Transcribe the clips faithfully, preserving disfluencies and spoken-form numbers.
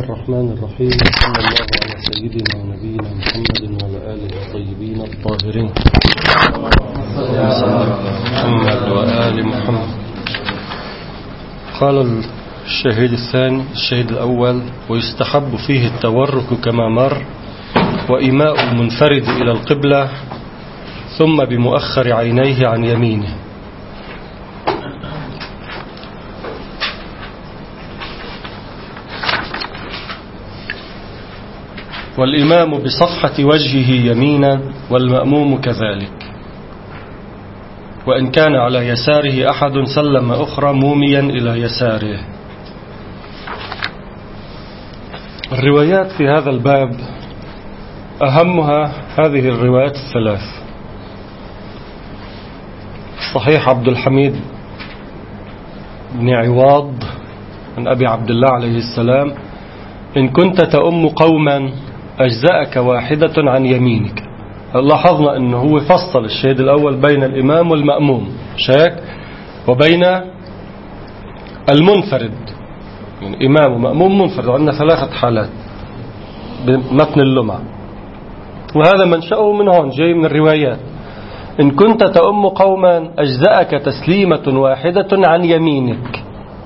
الرحمن الرحيم. صلى الله على سيدنا ونبينا محمد وعلى آله الطيبين الطاهرين محمد وآل محمد. قال الشهيد الثاني الشهيد الأول: ويستحب فيه التورك كما مر، وإيماء المنفرد إلى القبلة، ثم بمؤخر عينيه عن يمينه. والإمام بصفحة وجهه يمينا، والمأموم كذلك، وإن كان على يساره أحد سلم أخرى موميا إلى يساره. الروايات في هذا الباب أهمها هذه الروايات الثلاث: صحيح عبد الحميد بن عواض عن أبي عبد الله عليه السلام: إن كنت تؤم قوما أجزأك واحدة عن يمينك. لاحظنا أنه هو فصل الشهيد الأول بين الإمام والمأموم شاك، وبين المنفرد، يعني إمام ومأموم منفرد. عندنا ثلاثة حالات بمتن اللمع، وهذا منشأه من هون، جاي من الروايات. إن كنت تؤم قوما أجزأك تسليمة واحدة عن يمينك،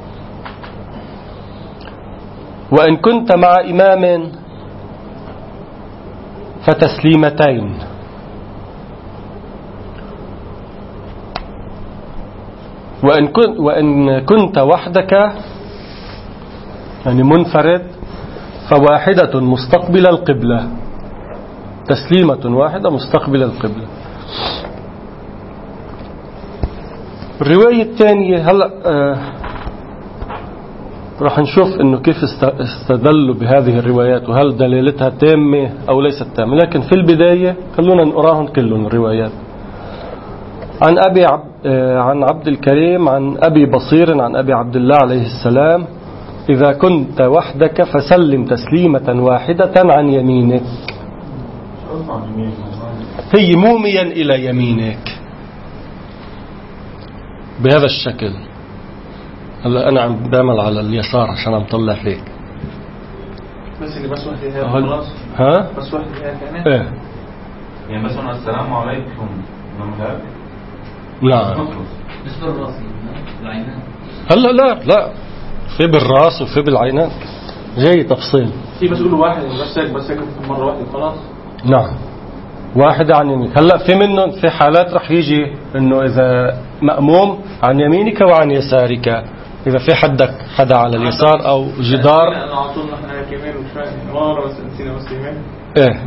وإن كنت مع إمام فتسليمتين، وإن كنت, وإن كنت وحدك يعني منفرد فواحدة مستقبل القبلة، تسليمة واحدة مستقبل القبلة. الرواية الثانية هلأ آه راح نشوف انه كيف استدلوا بهذه الروايات، وهل دليلتها تامة او ليست تامة، لكن في البداية خلونا نقراهم كلهم الروايات. عن ابي عب... عن عبد الكريم عن ابي بصير عن ابي عبد الله عليه السلام: اذا كنت وحدك فسلم تسليمة واحدة عن يمينك، هي موميا الى يمينك بهذا الشكل. هلا انا عم بعمل على اليسار عشان عم طلع هيك، بس اللي بس وحده هي خلاص. ها بس وحده هي كانت ايه يعني مثلا السلام عليكم نمهر. نعم بس بالراس العينان. هلا لا لا في بالراس وفي بالعينات، جاي تفصيل. في بس يقولوا واحد بس هيك بس هيك مره واحده خلاص. نعم واحد عن يمينك. هلا في منهم في حالات رح يجي انه اذا مأموم عن يمينك وعن يسارك، إذا في حدك حدا على اليسار أو جدار. أنا عطولنا إحنا كمان وش فاهم مرة بس نسينا بس يمين. إيه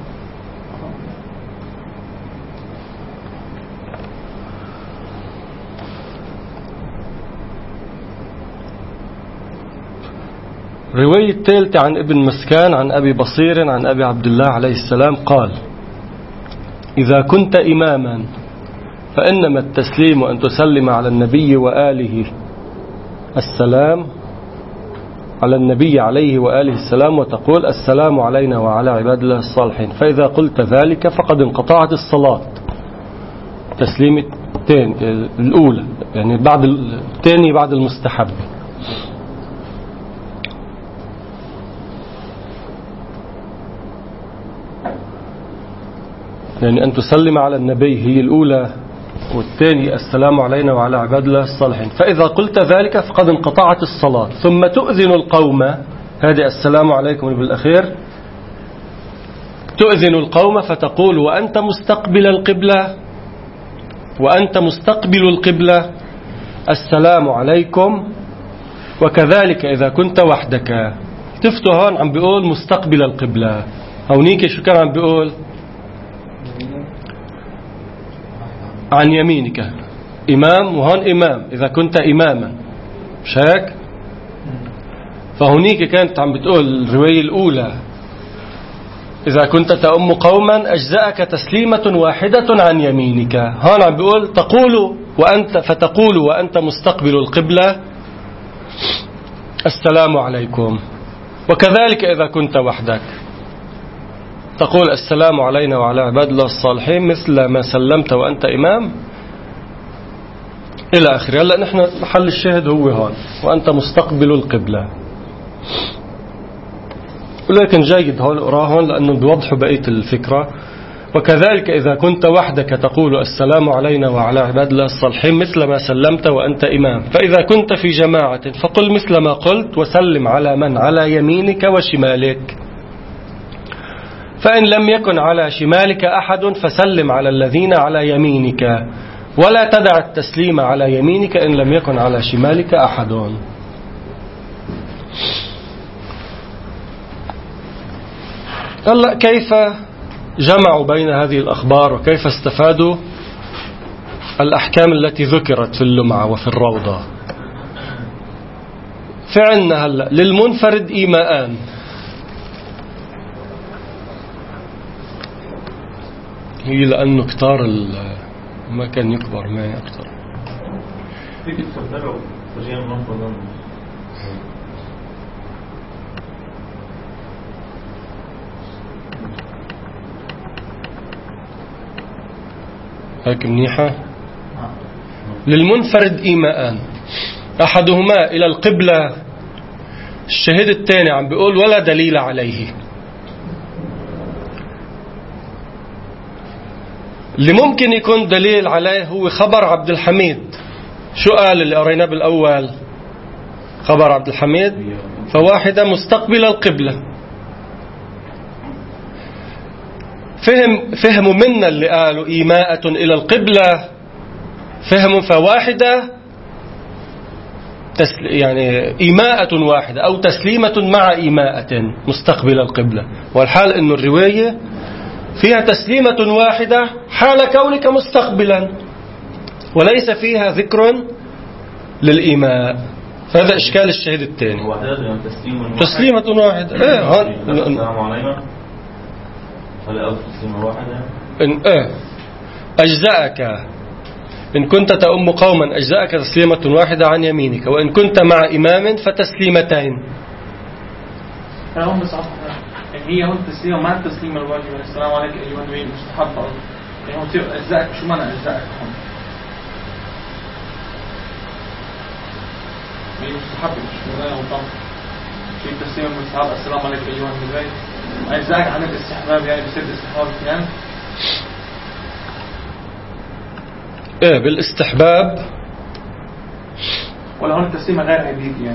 رواية الثالثة عن ابن مسكان عن أبي بصير عن أبي عبد الله عليه السلام قال: إذا كنت إماما فإنما التسليم أن تسلم على النبي وآله السلام على النبي عليه وآله السلام، وتقول: السلام علينا وعلى عباد الله الصالحين. فإذا قلت ذلك فقد انقطعت الصلاة. تسليم الثاني الأولى يعني بعد الثاني بعد المستحب. يعني أن تسلم على النبي هي الأولى، والثاني السلام علينا وعلى عباد الله الصالحين. فإذا قلت ذلك فقد انقطعت الصلاة. ثم تؤذن القوم، هذه السلام عليكم بالأخير، تؤذن القوم فتقول: وأنت مستقبل القبلة وأنت مستقبل القبلة السلام عليكم. وكذلك إذا كنت وحدك. تفتوا هون عم بيقول مستقبل القبلة، هونيك شو كان عم بيقول؟ عن يمينك إمام، وهون إمام إذا كنت إماما شاك. فهنيك كانت عم بتقول الرواية الأولى: إذا كنت تؤم قوما أجزأك تسليمة واحدة عن يمينك. هون عم بيقول تقول وأنت فتقول وأنت مستقبل القبلة السلام عليكم. وكذلك إذا كنت وحدك تقول: السلام علينا وعلى عباد الله الصالحين، مثل ما سلمت وأنت إمام، إلى آخره. هلا نحن محل الشاهد هو هون: وأنت مستقبل القبلة. ولكن جيد هول أراهن لأنه بيوضحوا بقية الفكرة. وكذلك إذا كنت وحدك تقول السلام علينا وعلى عباد الله الصالحين مثل ما سلمت وأنت إمام، فإذا كنت في جماعة فقل مثل ما قلت وسلم على من على يمينك وشمالك، فإن لم يكن على شمالك أحد فسلم على الذين على يمينك، ولا تدع التسليم على يمينك إن لم يكن على شمالك أحد. هلا كيف جمعوا بين هذه الأخبار وكيف استفادوا الأحكام التي ذكرت في اللمعة وفي الروضة؟ فعلنا هلا للمنفرد إيماءان، هي لأنه كتار ما كان يكبر معي أكتر. هيك منيحة. للمنفرد إيماءان، أحدهما إلى القبلة، الشهيد الثاني عم بيقول ولا دليل عليه. اللي ممكن يكون دليل عليه هو خبر عبد الحميد. شو قال اللي قريناه بالأول؟ خبر عبد الحميد فواحدة مستقبل القبلة. فهم فهموا منا اللي قالوا إيماءة إلى القبلة، فهموا فواحدة يعني إيماءة واحدة أو تسليمة مع إيماءة مستقبل القبلة، والحال إنه الرواية فيها تسليمة واحدة حال كونك مستقبلا، وليس فيها ذكر للإيماء. فهذا إشكال الشهيد الثاني. تسليمة واحدة. إيه السلام علينا. هل تسليمة واحدة؟ إن إيه أجزأك إن كنت تؤم قوما أجزأك تسليمة واحدة عن يمينك، وإن كنت مع إمام فتسليمتين. هم صح. هي هون التسليمة مع التسليمة الواجبة. السلام عليك أيها النبي مستحب. يعني هو تصير أجزاءك. شو معنى أجزاءك هون؟ هي مستحب مش معنى وطن. شيء التسليمة مستحب. السلام عليك أيها النبي. أجزاءك عن الاستحباب يعني بصير الاستحباب يعني. إيه بالاستحباب. ولا هون التسليمة غير عبيد يعني.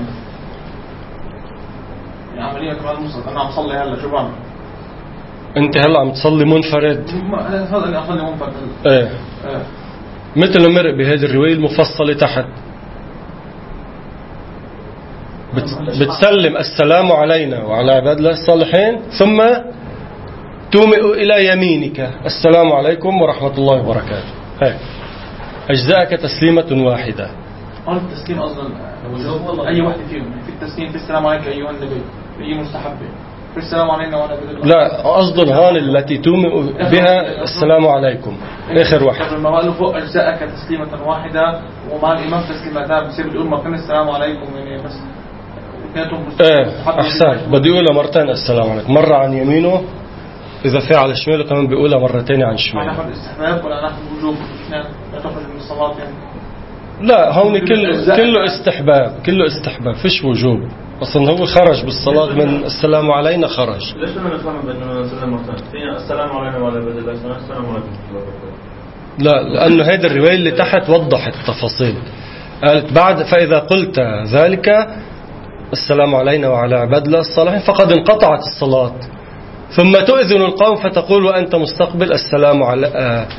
عملية كمان مصر. أنا عم صلي هلا شو بعمل؟ أنت هلا عم تصلي منفرد؟ أنا أفضل إني أصلي منفرد. إيه. إيه. مثل مرق بهذه الرواية المفصلة تحت. بتسلم السلام علينا وعلى عباد الله الصالحين ثم تومئ إلى يمينك السلام عليكم ورحمة الله وبركاته. هيك أجزاءك تسليمة واحدة. هون التسليم أصلا أي واحد فيهم. في التسليم في السلام عليك أيها النبي هي مستحبة. في السلام علينا وأنا بدل. لا أصدر هون التي تومئ بها السلام عليكم آخر واحد. قبل ما قالوا فوق أجزاءك تسليمة واحدة ومع الإمام تسليمتان بصير بتقول مرتين السلام عليكم يعني بس. ايه أحسن. بدي أقولها مرتين السلام عليكم، مرة عن يمينه إذا في على شماله كمان بيقولها مرتين عن شماله. نحن الاستحباب ولا نحن وجوب؟ لا تخرج من الصلاة يعني. لا هون كله كله استحباب، كله استحباب فيش وجوب. أصلا هو خرج بالصلاة من السلام علينا خرج. ليش أنا نفهم بأنه نسلم مرتين؟ السلام علينا وعلى عباد الله السلام عليكم. لا لأنه هذه الرواية اللي تحت وضحت التفاصيل. قالت بعد فإذا قلت ذلك السلام علينا وعلى عباد الله الصالحين فقد انقطعت الصلاة، ثم تؤذن القوم فتقول وأنت مستقبل السلام على آه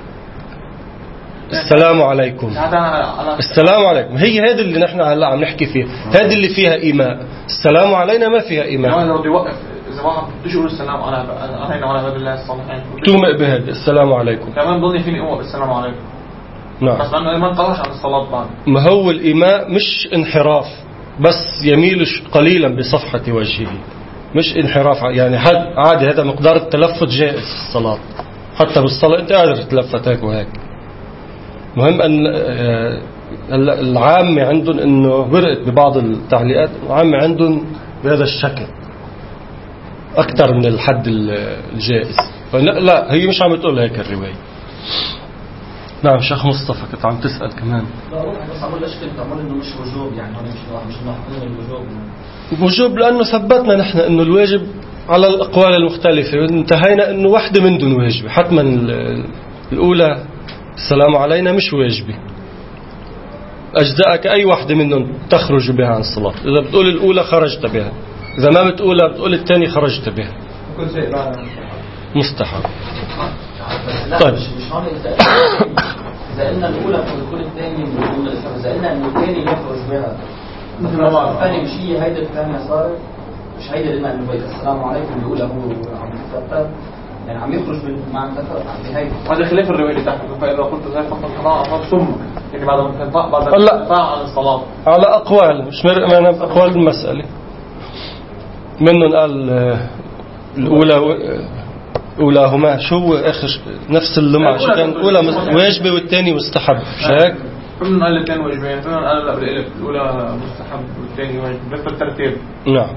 السلام عليكم السلام عليكم. هي هذه اللي نحن هلا عم نحكي فيها، هذه اللي فيها إيماء. السلام علينا ما فيها إيماء. يعني لو يوقف إذا واحد بدوش يقول السلام علينا وعلى عباد الله الصالحين تومئ بهذا السلام عليكم كمان ضلني فيني أقوى بالسلام عليكم. نعم. بس لأنه ما انقطعش عن الصلاة بعد. ما هو الإيماء مش انحراف، بس يميل قليلا بصفحة وجهه، مش انحراف يعني. عادي هذا مقدار التلفت جائز في الصلاة، حتى بالصلاة أنت قادر تتلفت هيك وهيك. مهم أن العام عندهم إنه برقت ببعض التعليقات العام عندهم بهذا الشكل أكثر من الحد الجائز. لا, لا هي مش عم تقول هيك الرواية. نعم شيخ مصطفى كنت عم تسأل كمان. لا بس عمل ليش كنت عمل إنه مش وجوب يعني مش مش نحكي الوجوب. وجوب لأنه ثبتنا نحن إنه الواجب على الأقوال المختلفة، انتهينا أنه واحدة من دون واجبة حتما. الأولى السلام علينا مش واجبة، أجزاءك أي واحدة منهم تخرج بها عن الصلاة. إذا بتقول الأولى خرجت بها، إذا ما بتقولها بتقول الثاني خرجت بها. كل شيء بعد مستحب. طيب مش هون إذا قلنا الأولى فبتكون الثاني من الأولى، إذا قلنا إنه الثاني يخرج بها الثاني مش هي هيدا الثانية صارت مش هيدا اللي إنه بيت السلام عليكم الأولى هو عم يتفتر يعني عم يخرج من مع التفر عم بهيدا. هذا خلاف الرواية اللي تحت، فإذا قلت زي فقط القضاء ثم يعني بعد ما تنطق بعد القطاع عن الصلاة على أقوال مش مرق أقوال المسألة. منهم قال الأولى أولاهما شو آخر نفس اللمعة شو كان الأولى واجبة والثاني مستحب مش هيك؟ منهم قال الثاني واجبين، منهم قال لا بالإلف الأولى مستحب والثاني واجب بس الترتيب. نعم.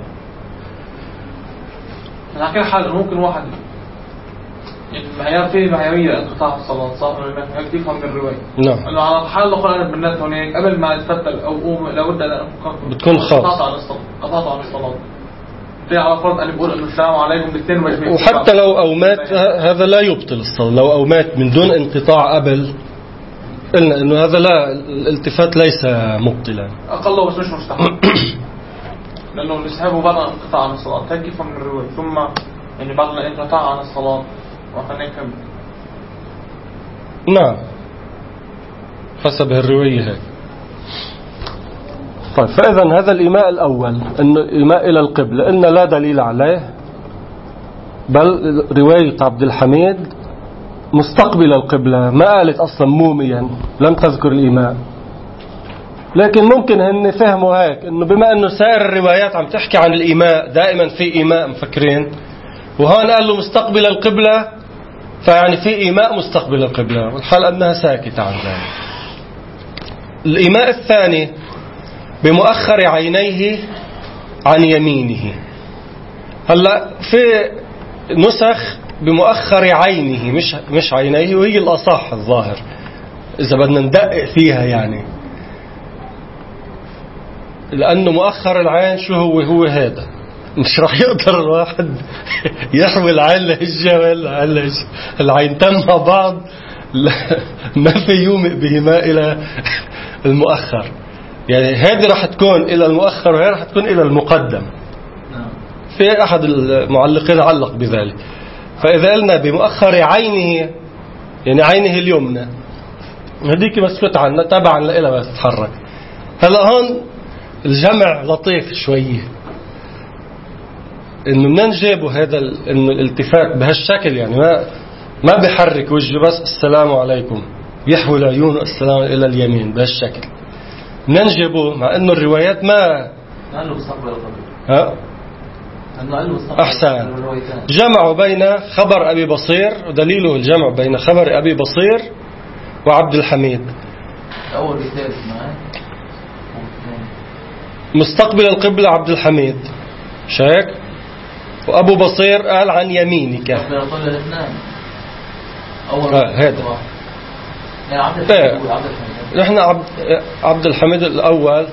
على كل حال ممكن واحد المعيار فيه معيارية انقطاع الصلاة صح ولا هيك تفهم من الرواية. نعم. إنه على حال لو قلنا بالنت هناك قبل ما يتفتل أو قوم لابد أن بتكون خاص قطع عن الصلاة قطع عن الصلاة. في على فرض أن بقول إنه السلام عليكم بالاثنين واجبين. وحتى لو أومات هذا لا يبطل الصلاة، لو أومات من دون انقطاع قبل قلنا إنه هذا لا الالتفات ليس مبطلا. أقله بس مش مستحب. لأنه نسحبه بعد انقطاع عن الصلاة هيك يفهم من الرواية ثم يعني بعد الانقطاع عن الصلاة وخلينا نكمل. نعم حسب الرواية هيك. طيب فإذا هذا الإيماء الأول إنه إيماء إلى القبلة إن لا دليل عليه، بل رواية عبد الحميد مستقبل القبلة ما قالت أصلا موميا لم تذكر الإيماء. لكن ممكن هن فهموا هيك إنه بما إنه سائر الروايات عم تحكي عن الإيماء دائما في إيماء مفكرين، وهون قال له مستقبل القبلة فيعني في إيماء مستقبل القبلة، والحال أنها ساكتة عن ذلك. الإيماء الثاني بمؤخر عينيه عن يمينه. هلا في نسخ بمؤخر عينه مش مش عينيه، وهي الأصح الظاهر إذا بدنا ندقق فيها يعني، لأنه مؤخر العين شو هو هو هذا مش راح يقدر الواحد يحوي العين لهجة ولا لهجة العينتين مع بعض ما في يومئ بهما إلى المؤخر. يعني هذه راح تكون إلى المؤخر وهي راح تكون إلى المقدم. في أحد المعلقين علق بذلك. فإذا قلنا بمؤخر عينه يعني عينه اليمنى هذيك مسكوت عنها تبعا لإلها بس تتحرك. هلا هون الجمع لطيف شوية، إنه بدنا نجيبه هذا إنه الالتفات بهالشكل يعني ما ما بيحرك وجهه بس السلام عليكم يحوي العيون السلام إلى اليمين بهالشكل. بدنا نجيبه مع إنه الروايات ما قال له مستقبل القبلة. ها أحسن جمعوا بين خبر أبي بصير، ودليله الجمع بين خبر أبي بصير وعبد الحميد. أول بثالث معه مستقبل القبلة عبد الحميد شايك، وأبو بصير قال عن يمينك. أول آه هذا يعني عبد الحميد عبد الحميد نحن عبد عبد الحميد الأول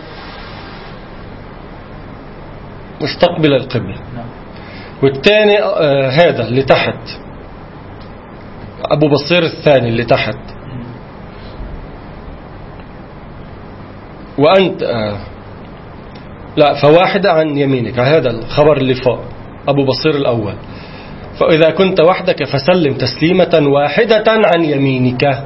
مستقبل القبلة، والثاني آه هذا اللي تحت أبو بصير الثاني اللي تحت. وأنت آه لا فواحدة عن يمينك، هذا الخبر اللي فوق أبو بصير الأول. فإذا كنت وحدك فسلم تسليمة واحدة عن يمينك.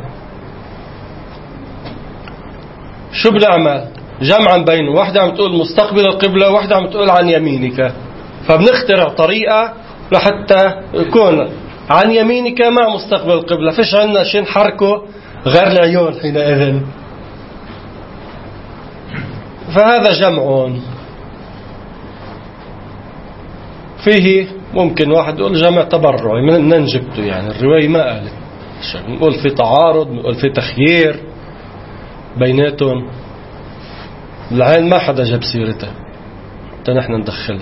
شو بنعمل؟ جمعا بين واحدة عم تقول مستقبل القبلة وواحدة عم تقول عن يمينك، فبنخترع طريقة لحتى يكون عن يمينك مع مستقبل القبلة، فيش عندنا شيء نحركه غير العيون حينئذ. فهذا جمع فيه ممكن واحد يقول جمع تبرعي من ننجبته، يعني الرواية ما قالت، نقول في تعارض، نقول في تخيير بيناتهم، العين ما حدا جاب سيرته حتى نحن ندخل.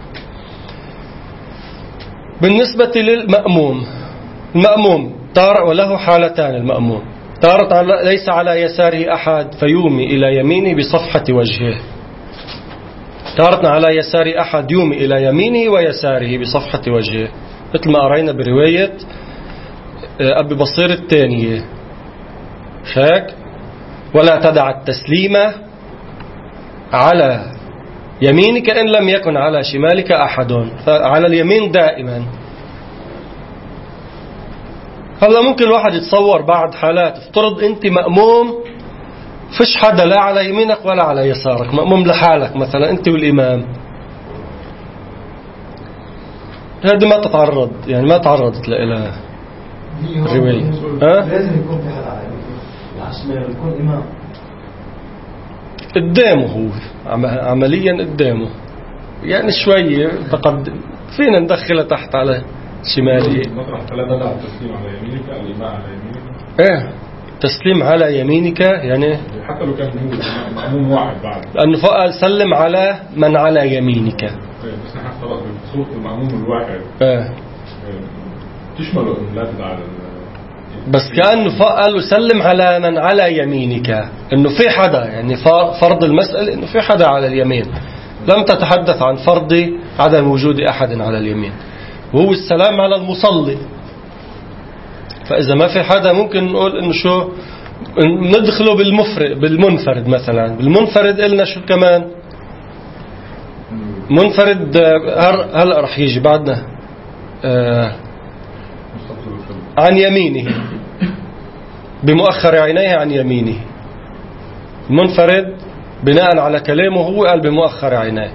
بالنسبة للمأموم، المأموم تارة وله حالتان. المأموم تارة ليس على يساره أحد فيومي إلى يمينه بصفحة وجهه، تارة على يسار أحد يومي إلى يمينه ويساره بصفحة وجهه، مثل ما قرينا برواية أبي بصير الثانية. شاك ولا تدع التسليم على يمينك إن لم يكن على شمالك أحد، فعلى اليمين دائما. هلا ممكن الواحد يتصور بعض حالات، افترض أنت مأموم فيش حدا لا على يمينك ولا على يسارك، مأموم لحالك مثلا أنت والإمام، هذه ما تتعرض يعني ما تعرضت لها رواية. لازم يكون في حدا على يمينه، يكون إمام قدامه، هو عمليا قدامه، يعني شوية تقدم، فينا ندخلها تحت على شمالي. مطرح فلا تدع التسليم على يمينك، الإماء على يمينك. ايه تسليم على يمينك يعني حتى لو كان هو مأموم واحد بعد، لأنه فقال سلم على من على يمينك. ايه بس نحن خلاص بصوت المأموم الواحد ايه تشمله انه لا تدع على، بس كأنه فقال سلم على من على يمينك، انه في حدا، يعني فرض المسألة انه في حدا على اليمين، لم تتحدث عن فرض عدم وجود أحد على اليمين، وهو السلام على المصلي. فإذا ما في حدا ممكن نقول إنه شو ندخله بالمفرد بالمنفرد مثلا. بالمنفرد قلنا شو كمان منفرد، هلا رح يجي بعدنا آه عن يمينه بمؤخر عينيه عن يمينه. منفرد بناء على كلامه هو قال بمؤخر عينيه.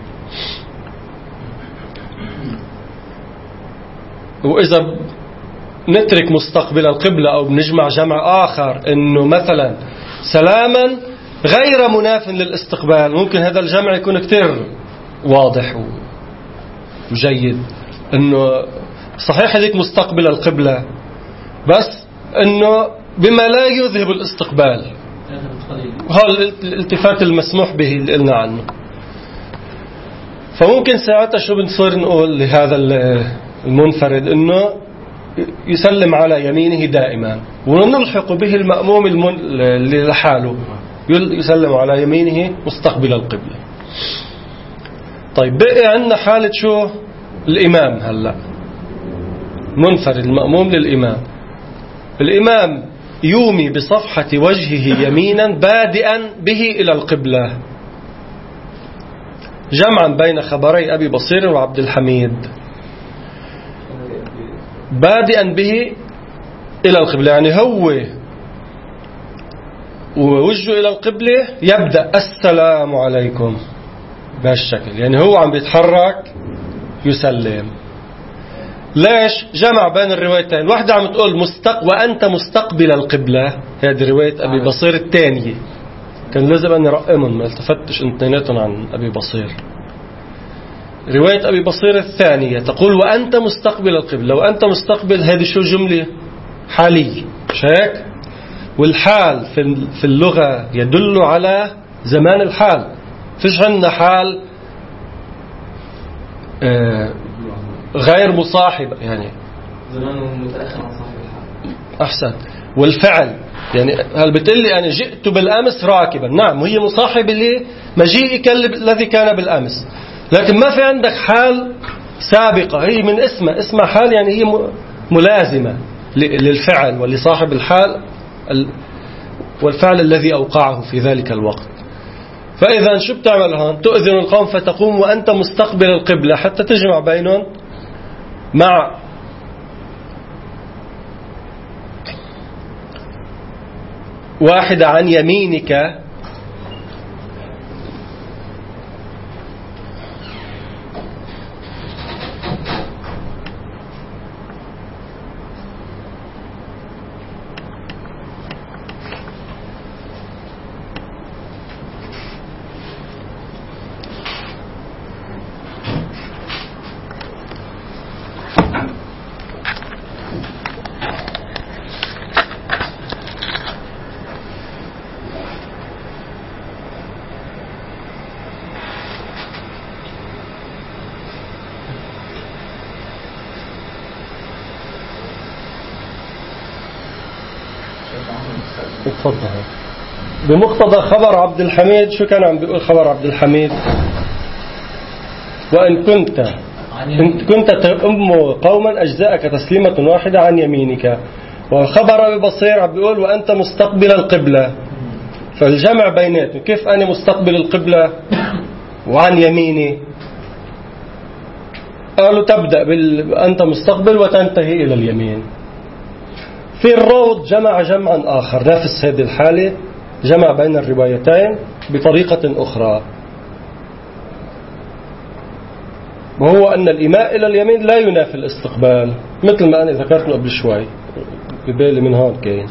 وإذا نترك مستقبل القبلة أو بنجمع جمع آخر إنه مثلا سلاما غير مناف للاستقبال، ممكن هذا الجمع يكون كتير واضح وجيد، إنه صحيح هذيك مستقبل القبلة بس إنه بما لا يذهب الاستقبال، هذا الالتفات المسموح به اللي قلنا عنه. فممكن ساعتها شو بنصير نقول لهذا المنفرد إنه يسلم على يمينه دائما، ونلحق به المأموم اللي لحاله يسلم على يمينه مستقبل القبلة. طيب بقي عندنا حالة شو الإمام. هلأ منفرد المأموم للإمام، الإمام يومي بصفحة وجهه يمينا بادئا به إلى القبلة، جمعا بين خبري أبي بصير وعبد الحميد. بادئا به إلى القبلة يعني هو ووجهه إلى القبلة يبدأ السلام عليكم بهالشكل، يعني هو عم بيتحرك يسلم. ليش جمع بين الروايتين؟ واحدة عم تقول مستق وأنت مستقبل القبلة، هذه رواية أبي بصير الثانية، كان لازم أن يرقمهم، ما التفتش انتيناتهم عن أبي بصير. رواية أبي بصير الثانية تقول وأنت مستقبل القبلة، وأنت مستقبل هذه شو جملة حالية، شاك؟ والحال في اللغة يدل على زمان الحال، فيش عندنا حال آه غير مصاحبة، يعني زمان متأخر عن صاحب الحال. أحسن. والفعل يعني هل بتقول لي أنا جئت بالأمس راكبا، نعم وهي مصاحبة لمجيئك الذي كان بالأمس، لكن ما في عندك حال سابقة هي من اسمها، اسمها حال يعني هي ملازمة للفعل ولصاحب الحال والفعل الذي أوقعه في ذلك الوقت. فإذا شو بتعمل هون؟ تؤذن القوم فتقوم وأنت مستقبل القبلة، حتى تجمع بينهم مع واحدة عن يمينك بمقتضى خبر عبد الحميد. شو كان عم بيقول خبر عبد الحميد؟ وإن كنت إن كنت تؤم قوما أجزاءك تسليمة واحدة عن يمينك. وخبر أبي بصير عم بيقول وأنت مستقبل القبلة، فالجمع بيناتهم كيف أنا مستقبل القبلة وعن يميني؟ قالوا تبدأ بال... أنت مستقبل وتنتهي إلى اليمين. في الروض جمع جمعا آخر نفس هذه الحالة، جمع بين الروايتين بطريقة أخرى، وهو أن الإيماء إلى اليمين لا ينافي الاستقبال، مثل ما أنا ذكرت قبل شوي ببالي من هون كاين.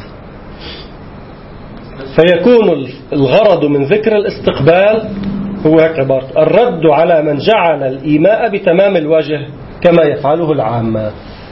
فيكون الغرض من ذكر الاستقبال هو هيك عبارته: الرد على من جعل الإيماء بتمام الوجه كما يفعله العامة.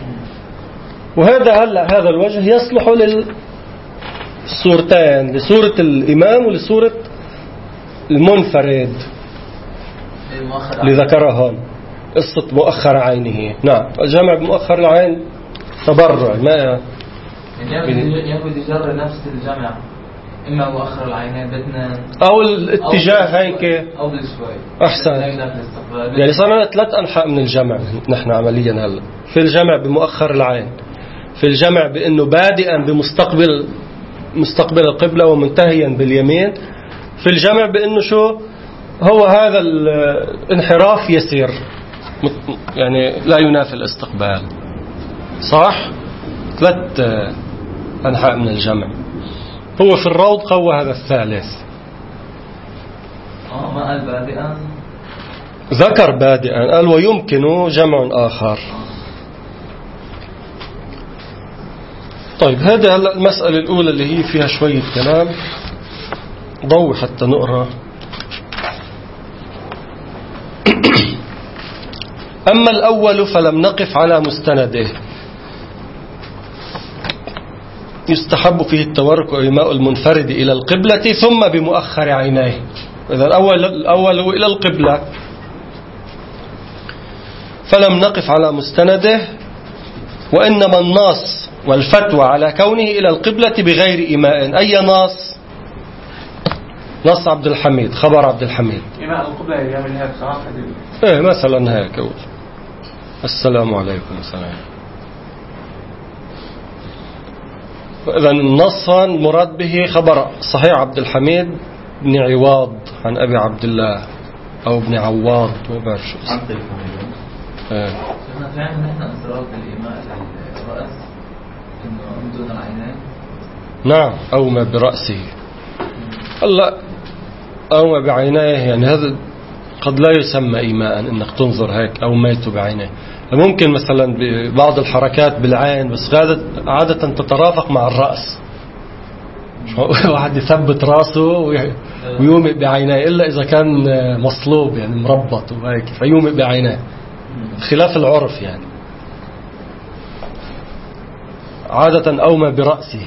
وهذا هلا هذا الوجه يصلح للصورتين، لصورة الإمام ولصورة المنفرد اللي ذكرها هون، قصة مؤخر عينه. نعم، الجمع بمؤخر العين تبرع ما ياخذ يجرر نفس الجمع، إما مؤخر العينين بدنا أو الاتجاه هيك أو بالشوي أحسن. يعني صار ثلاث أنحاء من الجمع نحن عمليا هلا، في الجمع بمؤخر العين، في الجمع بأنه بادئا بمستقبل مستقبل القبلة ومنتهيا باليمين، في الجمع بأنه شو هو هذا الانحراف يسير يعني لا ينافي الاستقبال. صح؟ ثلاث أنحاء من الجمع. هو في الروض قوى هذا الثالث. آه ما قال بادئا، ذكر بادئا، قال ويمكن جمع آخر. طيب هذا هلا المسألة الأولى اللي هي فيها شوية كلام ضوي حتى نقرأ. أما الأول فلم نقف على مستنده، يستحب فيه التورك وإيماء المنفرد إلى القبلة ثم بمؤخر عينيه. إذا الأول الأول هو إلى القبلة، فلم نقف على مستنده، وإنما النص والفتوى على كونه إلى القبلة بغير إيماء. أي نص؟ نص عبد الحميد، خبر عبد الحميد. إيماء القبلة يعمل هيك صراحة. إيه مثلا هيك أقول السلام عليكم السلام. إذا النص المراد به خبر صحيح عبد الحميد بن عواض عن أبي عبد الله أو ابن عواض، ما بعرف شو اسمه. إيه. فعلا نحن أسرار الإيماء الرأس إنه من دون العينين. نعم، أو ما برأسه. هلا أو ما بعينيه يعني هذا قد لا يسمى إيماء إنك تنظر هيك أو ميت بعينيه. ممكن مثلا ببعض الحركات بالعين، بس عادة تترافق مع الرأس. واحد يثبت راسه ويومئ بعينيه، إلا إذا كان مصلوب يعني مربط وهيك فيومئ بعينيه، خلاف العرف يعني. عادة أومى برأسه.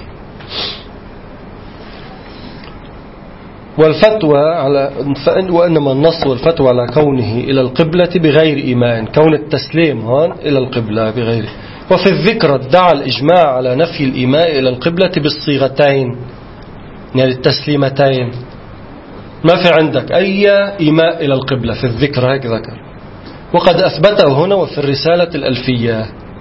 والفتوى على وإنما النص والفتوى على كونه إلى القبلة بغير إيمان، كون التسليم هون إلى القبلة بغير. وفي الذكر ادعى الإجماع على نفي الإيماء إلى القبلة بالصيغتين، يعني التسليمتين. ما في عندك أي إيماء إلى القبلة في الذكر، هيك ذكر. وقد أثبته هنا وفي الرسالة الألفية.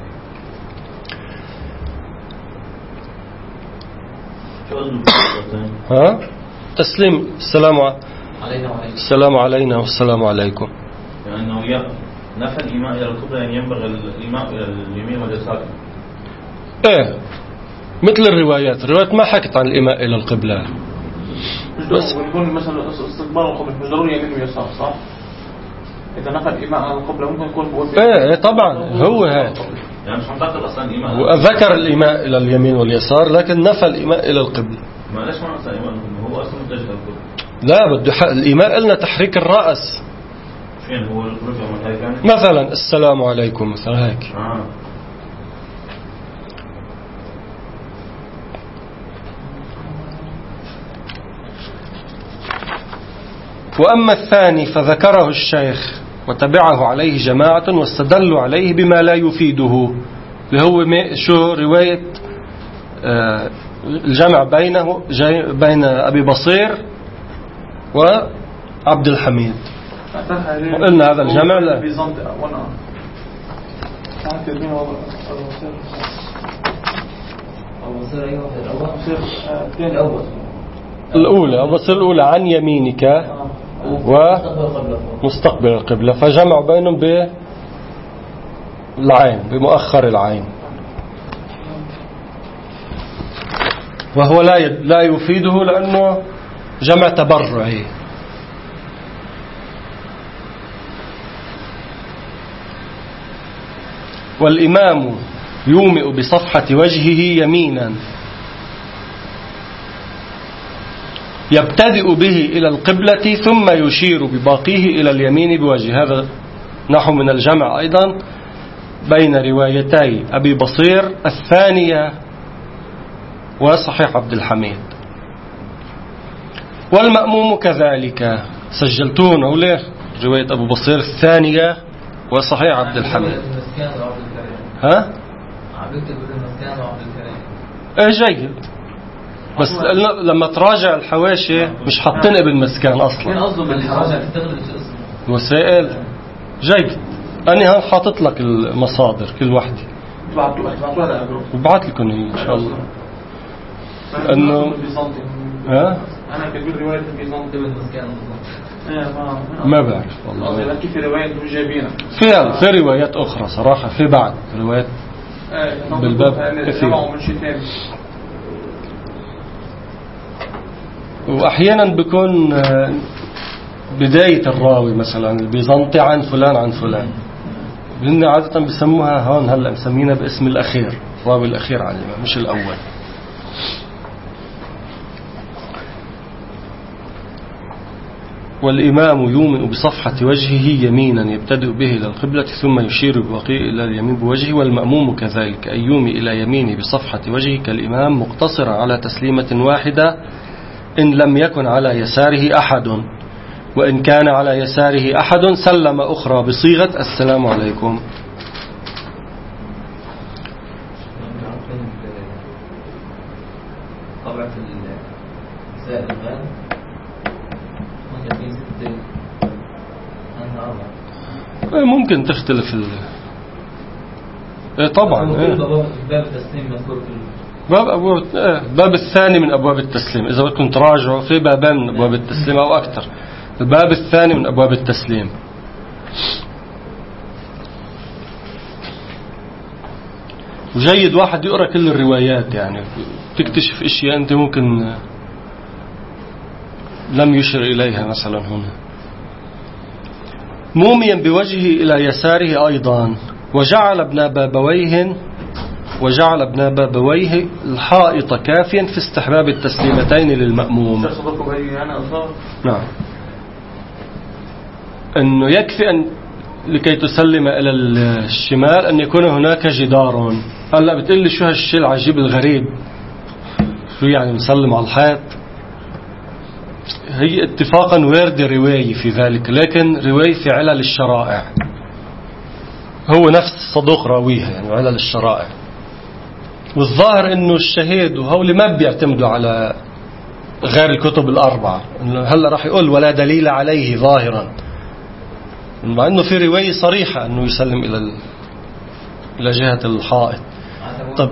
ها؟ تسليم السلام علينا السلام علينا والسلام عليكم. لأنه يعني نفى الإيماء إلى القبلة يعني ينبغي الإيماء إلى اليمين واليسار. إيه مثل الروايات، الروايات ما حكت عن الإيماء إلى القبلة. بس ويكون مثلا استقبال القبلة مش ضروري يمين ويسار، صح؟ إذا نفى الإيماء على القبلة ممكن يكون بقول إيه طبعا هو هيك. يعني مش منتقل أصلا الإيماء. وذكر الإيماء إلى اليمين واليسار لكن نفى الإيماء إلى القبلة. ما ليش ما نفى الإيماء؟ هو أصلا متجه للقبلة. لا بده حق الإيماء قلنا تحريك الرأس. فين هو الرجع من هيك يعني؟ مثلا السلام عليكم مثلا هيك. آه. وأما الثاني فذكره الشيخ وتبعه عليه جماعة واستدلوا عليه بما لا يفيده، اللي هو شو رواية الجمع بينه بين أبي بصير وعبد الحميد. قلنا هذا الجمع لا بيزنطي وانا كاتبين والله الوصير أي واحد الأول الثاني الأول الأولى الوصية الأولى عن يمينك ومستقبل القبلة، فجمع بينهم بالعين بمؤخر العين، وهو لا لا يفيده لأنه جمع تبرعي. والإمام يومئ بصفحة وجهه يمينا يبتدئ به إلى القبلة ثم يشير بباقيه إلى اليمين بوجهه. هذا نحو من الجمع أيضا بين روايتي أبي بصير الثانية وصحيح عبد الحميد. والمأموم كذلك سجلتون أوليه رواية أبو بصير الثانية وصحيح عبد الحميد. ها؟ ايه جيد، بس لما تراجع الحواشي مش حاطين ابن مسكان اصلا. وسائل جيد، انا هون حاطط لك المصادر كل وحده وبعت لكم ان شاء الله. انه ها انا كاتب روايه بيزنطي ابن مسكان ما بعرف والله. كيف روايه جايبينها في في روايات اخرى صراحه، في بعد روايات بالباب كثير، واحيانا بيكون بدايه الراوي مثلا البيزنطي عن فلان عن فلان، لان عاده بسموها هون هلا مسمينها باسم الاخير، الراوي الاخير عن الامام مش الاول. والإمام يومئ بصفحة وجهه يمينا يبتدئ به إلى القبلة ثم يشير ببقيه إلى اليمين بوجهه. والمأموم كذلك أن يومئ إلى يمينه بصفحة وجهه كالإمام مقتصرا على تسليمة واحدة إن لم يكن على يساره أحد، وإن كان على يساره أحد سلم أخرى بصيغة السلام عليكم. طبعا الزائد الغالب ممكن تختلف ال... ايه طبعا ايه. باب التسليم مذكور في باب أبواب ايه باب الثاني من ابواب التسليم، اذا بدكم تراجعوا في بابان من ابواب التسليم او اكثر. الباب الثاني من ابواب التسليم. وجيد واحد يقرأ كل الروايات، يعني تكتشف اشياء انت ممكن لم يشر اليها مثلا هنا. موميا بوجهه إلى يساره أيضا، وجعل ابن بابويه وجعل ابن بابويه الحائط كافيا في استحباب التسليمتين للمأموم. نعم، أنه يكفي أن لكي تسلم إلى الشمال أن يكون هناك جدار. هلا بتقول لي شو هالشيء العجيب الغريب، شو يعني نسلم على الحائط؟ هي اتفاقا وارد رواية في ذلك، لكن رواية في علل الشرائع، هو نفس صدوق راويها يعني علل الشرائع. والظاهر انه الشهيد وهول ما بيعتمدوا على غير الكتب الأربعة. هلا راح يقول ولا دليل عليه ظاهرا، مع انه في رواية صريحة انه يسلم الى ال... الى جهة الحائط. طب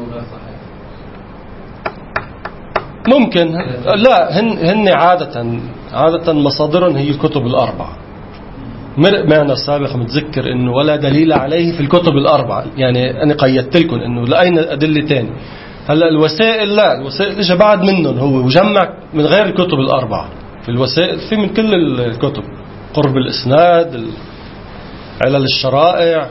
ممكن لا، هن هن عادة عادة مصادرهم هي الكتب الأربعة. مرق معنا السابق متذكر إنه ولا دليل عليه في الكتب الأربعة، يعني أنا قيدت لكم إنه لأين أدلة تاني. هلا الوسائل لا، الوسائل إجا بعد منهم هو وجمع من غير الكتب الأربعة. في الوسائل في من كل الكتب، قرب الإسناد، علل الشرائع.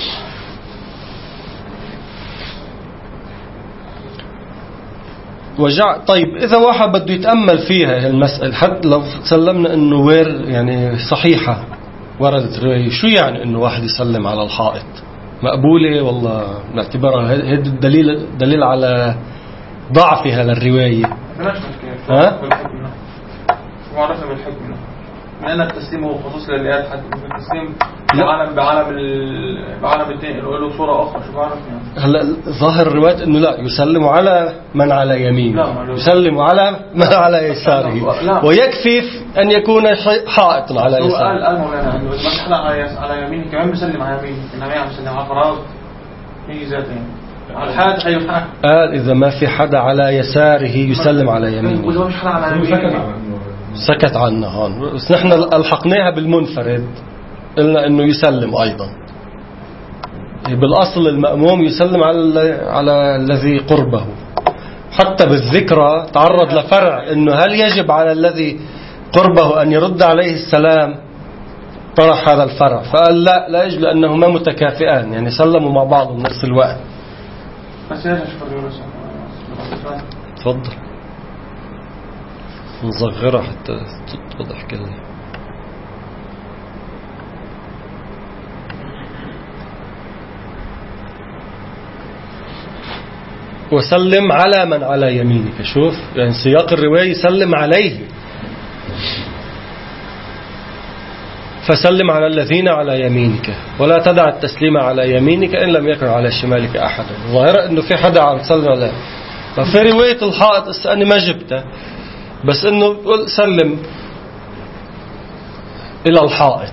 وجع. طيب إذا واحد بده يتأمل فيها المسألة، حتى لو سلمنا إنه وير يعني صحيحة وردت رواية، شو يعني إنه واحد يسلم على الحائط؟ مقبولة والله نعتبرها هذا الدليل دليل على ضعفها للرواية؟ ها؟ شو عرفنا بالحكمة؟ لأن التسليم هو خصوص للآيات، حتى التسليم بعالم بعالم بعالم التاني له صورة أخرى. شو بعرف يعني؟ هلا ظاهر الروايات إنه لا، يسلم على من على يمينه، يسلم على من على يساره، ويكفي أن يكون حائط على هو قال يساره. قال مولانا انه اذا ما في حدا على يس- على يميني كمان بسلم على يميني، انما عم بسلم على فراغ هي ذاتين على الحاد حي الحاد. قال إذا ما في حدا على يساره يسلم على واذا يمينه. ما في حدا على هو سكت يميني عن إنه سكت عنها هون، بس نحن ألحقناها بالمنفرد، قلنا إنه يسلم أيضا. بالأصل المأموم يسلم على على الذي قربه. حتى بالذكرى تعرض لفرع إنه هل يجب على الذي قربه أن يرد عليه السلام؟ طرح هذا الفرع فقال لا لا يجب لأنهما متكافئان، يعني سلموا مع بعض بنفس الوقت. بس ايش اشكر يونس. تفضل نصغرها حتى تتضح كلها. وسلم على من على يمينك. شوف يعني سياق الرواية سلم عليه، فسلم على الذين على يمينك ولا تدع التسليم على يمينك إن لم يكن على شمالك أحد. ظاهرة إنه في حدا عم تسلم عليه. ففي رواية الحائط أنا ما جبته، بس إنه سلم إلى الحائط.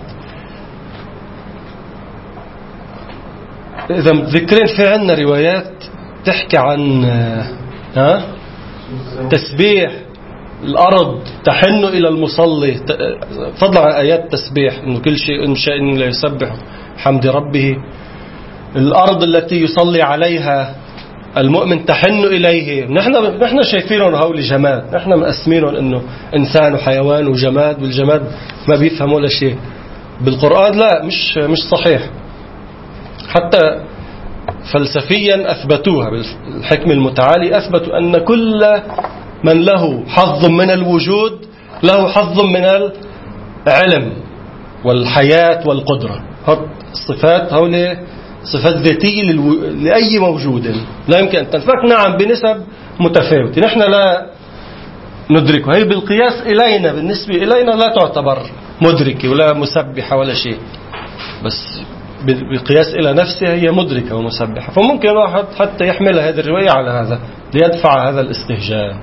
إذا متذكرين في عنا روايات تحكي عن ها تسبيح الأرض تحن إلى المصلي، فضلا عن آيات تسبيح إنه كل شيء إن شاء لا يسبح حمد ربه. الأرض التي يصلي عليها المؤمن تحن إليه. نحن نحن شايفينهم هؤلاء جماد، نحن مقسمينهم إنه إنسان وحيوان وجماد، والجماد ما بيفهم ولا شيء. بالقرآن لا، مش مش صحيح. حتى فلسفيا أثبتوها بالحكم المتعالي، أثبتوا أن كل من له حظ من الوجود له حظ من العلم والحياة والقدرة. الصفات هؤلاء صفات ذاتية للو... لأي موجود لا يمكن أن تنفك. نعم بنسب متفاوتة نحن لا ندركه، هي بالقياس إلينا بالنسبة إلينا لا تعتبر مدركة ولا مسبحة ولا شيء، بس بالقياس إلى نفسها هي مدركة ومسبحة. فممكن واحد حتى يحمل هذه الرواية على هذا ليدفع هذا الاستهجان.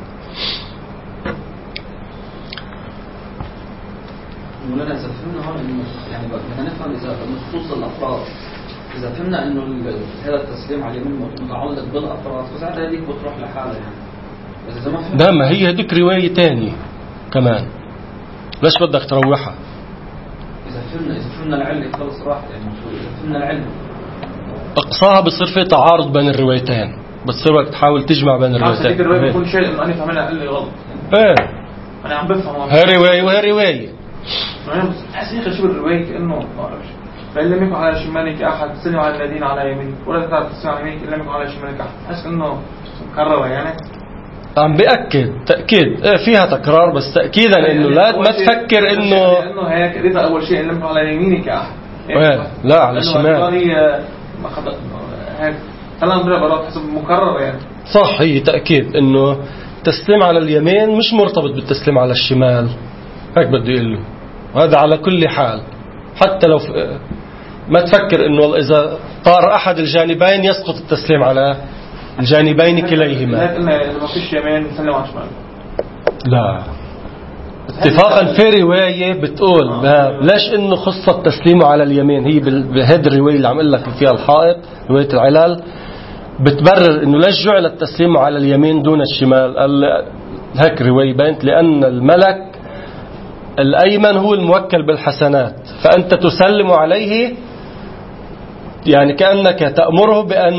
مولانا إذا فهمنا هون إنه يعني بدنا نفهم إذا نصوص الأفراد، إذا فهمنا إنه هذا التسليم على اليمين متعلق بالأفراد فساعتها هذيك بتروح لحالها يعني. بس إذا ما فهمنا نعم هي هذيك رواية تانية كمان، ليش بدك تروحها؟ إذا فهمنا إذا فهمنا العلة خلص راحت يعني. إذا فهمنا العلة أقصاها بصير في تعارض بين الروايتين، بتصير وقت تحاول تجمع بين الروايتين. هذيك الرواية بكل شيء إنه أنا فهمنا قال لي غلط. إيه أنا عم بفهم. هي رواية وهي رواية. أنا بحس يا أخي شو الرواية كأنه ما أعرفش. فإن لم يكن على شمالك أحد سلم على الذين على يمينك ولا تعرف تسلم على يمينك إن لم يكن على شمالك أحد. بحس إنه مكررة يعني. عم بأكد تأكيد إيه فيها تكرار، بس تأكيدا إنه لا ما تفكر إنه إنه هيك قريتها أول شيء إن لم يكن على يمينك أحد. إيه لا على الشمال. هي ما خد هيك خلينا نضرب برا حسب مكررة يعني. صح هي تأكيد إنه تسليم على اليمين مش مرتبط بالتسليم على الشمال، هيك بده يقول له. وهذا على كل حال حتى لو ما تفكر إنه إذا طار أحد الجانبين يسقط التسليم على الجانبين كليهما. لا قلنا إذا ما فيش يمين نسلم على الشمال. لا اتفاقا في رواية بتقول ما ليش إنه خص التسليم على اليمين. هي بهذه الرواية اللي عم أقول لك فيها الحائط رواية العلال بتبرر إنه ليش جعل التسليم على اليمين دون الشمال. قال هيك رواية بينت لأن الملك الأيمن هو الموكل بالحسنات، فأنت تسلم عليه يعني كأنك تأمره بأن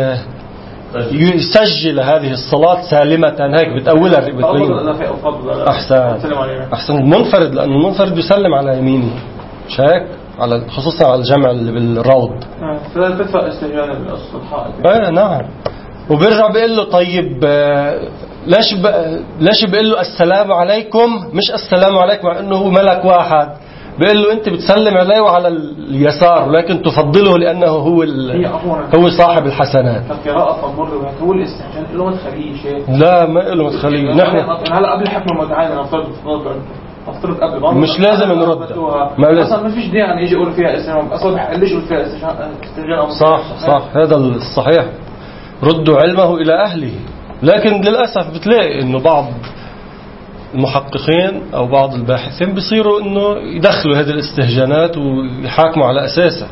يسجل هذه الصلاة سالمة. هيك بتأولها أحسن أحسن المنفرد، لأنه المنفرد يسلم على يمينه مش هيك، على خصوصا على الجمع اللي بالروض. فبدفع استهجان الحائط. ايه نعم. وبيرجع بيقول له طيب ليش ب... ليش بيقول له السلام عليكم مش السلام عليكم مع انه هو ملك واحد. بيقول له انت بتسلم عليه وعلى اليسار ولكن تفضله لانه هو ال... هو صاحب الحسنات. القراءة تمر هو الاستهجان له مدخليه شيء. لا ما له مدخليه. نحن هلا قبل حكم المتعال نفترض افترض قبل مش لازم نرد. ما لازم اصلا ما فيش داعي يعني يجي يقول فيها استهجان اصلا ليش يقول فيها استهجان. صح صح هذا الصحيح. ردوا علمه الى اهله. لكن للاسف بتلاقي انه بعض المحققين أو بعض الباحثين بيصيروا إنه يدخلوا هذه الاستهجانات ويحاكموا على أساسها،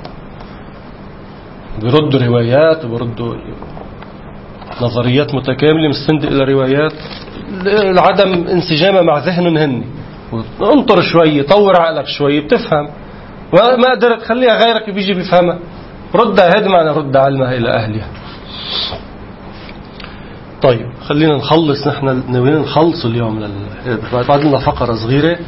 بيردوا روايات وبيردوا نظريات متكاملة مستند إلى روايات لعدم انسجامها مع ذهنهم هن. انطر شوي، طور عقلك شوي بتفهم، وما قدرت خليها غيرك بيجي بيفهمها، ردها. هذا معنى رد علمها إلى أهلها. طيب خلينا نخلص، نحن ناويين نخلص اليوم لل... بعد لنا فقرة صغيرة.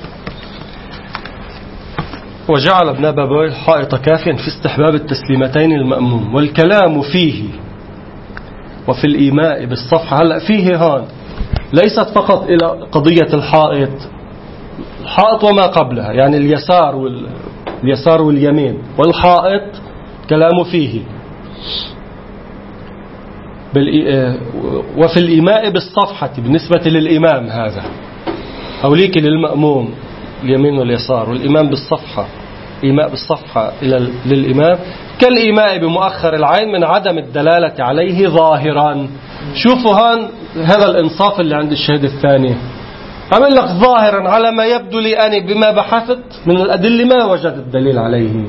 وجعل ابن بابويه الحائط كافيا في استحباب التسليمتين المأموم والكلام فيه وفي الإيماء بالصفحة. هلأ فيه هون ليست فقط إلى قضية الحائط، الحائط وما قبلها، يعني اليسار وال... اليسار واليمين، والحائط كلام فيه بالإ... وفي الإيماء بالصفحة بالنسبة للإمام، هذا أو ليك للمأموم اليمين واليسار، والإمام بالصفحة، إيماء بالصفحة إلى للإمام كالإيماء بمؤخر العين من عدم الدلالة عليه ظاهرا. شوفوا هون هذا الإنصاف اللي عند الشهيد الثاني، عمل لك ظاهرا على ما يبدو لي أنا بما بحثت من الأدلة ما وجدت الدليل عليه.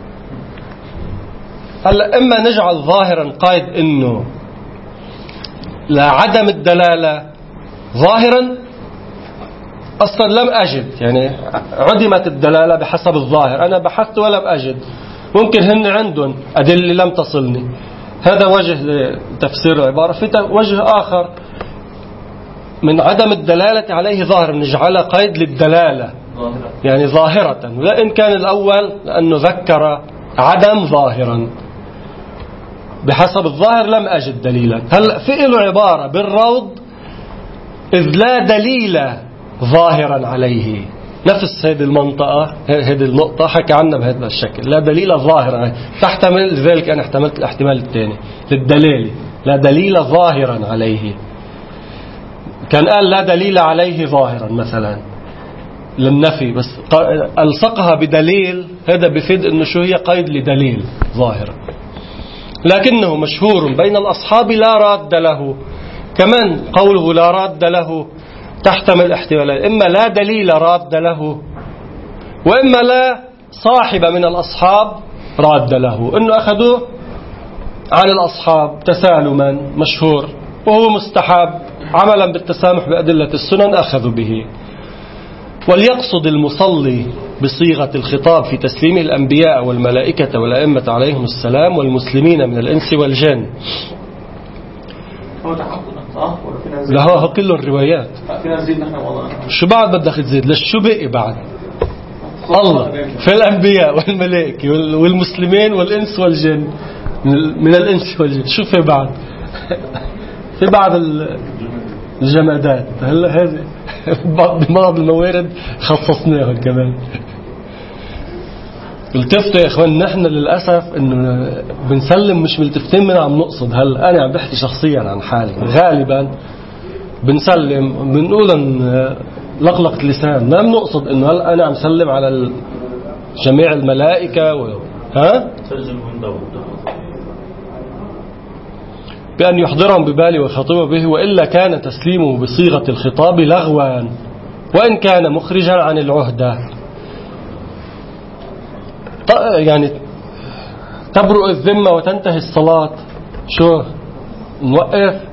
هلا إما نجعل ظاهرا قائد إنه لا عدم الدلالة ظاهرا أصلا لم أجد، يعني عدمت الدلالة بحسب الظاهر، أنا بحثت ولم أجد، ممكن هن عندهم أدلة لم تصلني. هذا وجه تفسير العبارة. في وجه آخر من عدم الدلالة عليه ظاهر نجعلها قيد للدلالة، يعني ظاهرة، وإن كان الأول لأنه ذكر عدم ظاهرا بحسب الظاهر لم أجد دليلا. هل في له عبارة بالروض إذ لا دليل ظاهرا عليه، نفس هذه المنطقة، هذه النقطة حكى عنها بهذا الشكل، لا دليل ظاهرا تحتمل، لذلك أنا احتملت الاحتمال الثاني للدليل، لا دليل ظاهرا عليه. كان قال لا دليل عليه ظاهرا مثلا للنفي، بس ألصقها بدليل، هذا بفيد أنه شو هي قيد لدليل ظاهرا، لكنه مشهور بين الأصحاب لا راد له. كمان قوله لا راد له تحتمل احتمالين، إما لا دليل راد له، وإما لا صاحب من الأصحاب راد له، إنه أخذوه عن الأصحاب تسالما مشهور وهو مستحب عملا بالتسامح بأدلة السنن أخذوا به. وليقصد المصلي بصيغة الخطاب في تسليم الأنبياء والملائكة والأئمة عليهم السلام والمسلمين من الإنس والجن. هو تحقق صح ولا في ناس؟ لا هو كله الروايات. في ناس زيد نحن والله. شو بعد بدك تزيد؟ ليش شو بقي بعد؟ الله في الأنبياء والملائكة والمسلمين والإنس والجن، من الإنس والجن. شو في بعد؟ في بعض الجمادات. هلا هذه بعض الموارد خصصناها كمان. التفتوا يا اخوان، نحن للأسف انه بنسلم مش ملتفتين من عم نقصد. هلا انا عم بحكي شخصيا عن حالي، غالبا بنسلم بنقول ان لقلقة لسان، ما بنقصد انه هلا انا عم سلم على جميع الملائكة و... ها بأن يحضرهم ببالي ويخاطبه به، وإلا كان تسليمه بصيغة الخطاب لغوا وإن كان مخرجا عن العهدة. يعني تبرؤ الذمة وتنتهي الصلاة. شو نوقف؟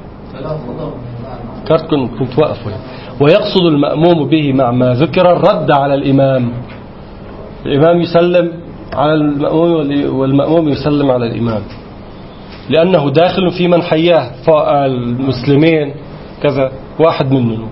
كرتكم كنت وقفوا. ويقصد المأموم به مع ما ذكر الرد على الإمام، الإمام يسلم على المأموم والمأموم يسلم على الإمام، لأنه داخل في من حياه المسلمين كذا واحد منهم.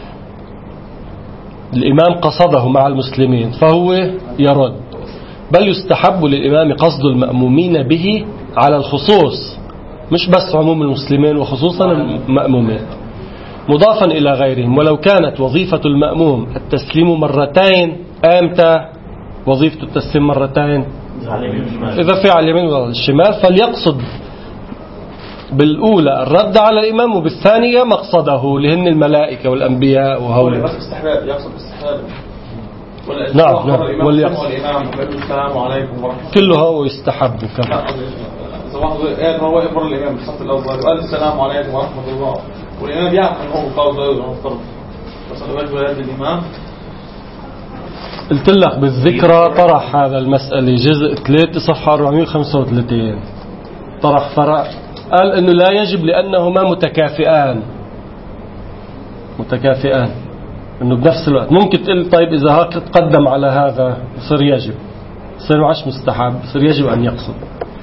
الإمام قصده مع المسلمين فهو يرد، بل يستحب للإمام قصد المأمومين به على الخصوص، مش بس عموم المسلمين وخصوصا المأمومين، مضافا إلى غيرهم. ولو كانت وظيفة المأموم التسليم مرتين، أمتى وظيفة التسليم مرتين؟ إذا في على اليمين والشمال، فليقصد بالأولى الرد على الإمام، وبالثانية مقصده لهن الملائكة والأنبياء وهؤلاء. بس استحباب، يقصد استحباب. نعم نعم. واليقصد الإمام السلام عليكم ورحمة الله، كله هو يستحب كما هو يمر الإمام بالصف الأول وقال السلام عليكم ورحمة الله، والإمام يعرف أنه قول ضيق ونفترض صلوات ولاد الإمام. قلت لك بالذكرى طرح هذا المسألة جزء ثلاثة صفحة أربعمائة وخمسة وثلاثين، طرح فرع قال انه لا يجب لانهما متكافئان متكافئان انه بنفس الوقت. ممكن تقول طيب اذا هاك تقدم على هذا يصير يجب، يصير معش مستحب، يصير يجب ان يقصد.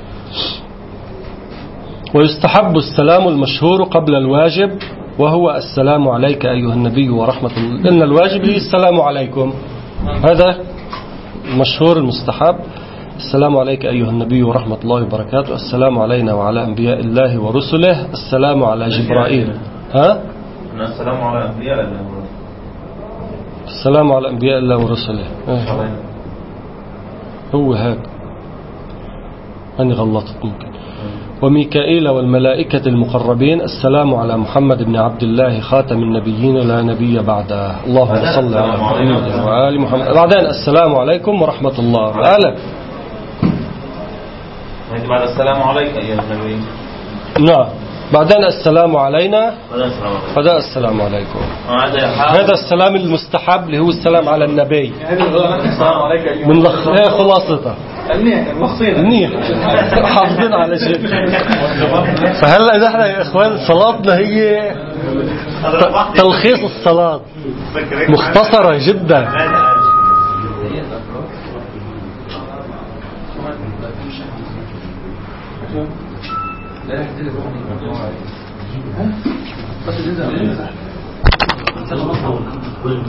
ويستحب السلام المشهور قبل الواجب وهو السلام عليك أيها النبي ورحمة الله، لأن الواجب هي السلام عليكم، هذا المشهور المستحب. السلام عليك أيها النبي ورحمة الله وبركاته، السلام علينا وعلى أنبياء الله ورسله، السلام على جبرائيل. ها؟ السلام على أنبياء الله ورسله. السلام على أنبياء الله ورسله. اه. هو هيك، أنا غلطت ممكن. وميكائيل والملائكة المقربين، السلام على محمد بن عبد الله خاتم النبيين لا نبي بعده، اللهم صل على محمد وآل محمد. بعدين السلام عليكم ورحمة الله. أهلا. بعد السلام عليك أيها النبي. نعم. بعدين السلام علينا، هذا السلام عليكم. هذا السلام المستحب اللي هو السلام على النبي. السلام عليك من لخ... ايه خلاصتها منيح مخصينا منيح حافظين على شيء. فهلا اذا احنا يا اخوان صلاتنا هي تلخيص الصلاة مختصرة جدا. بس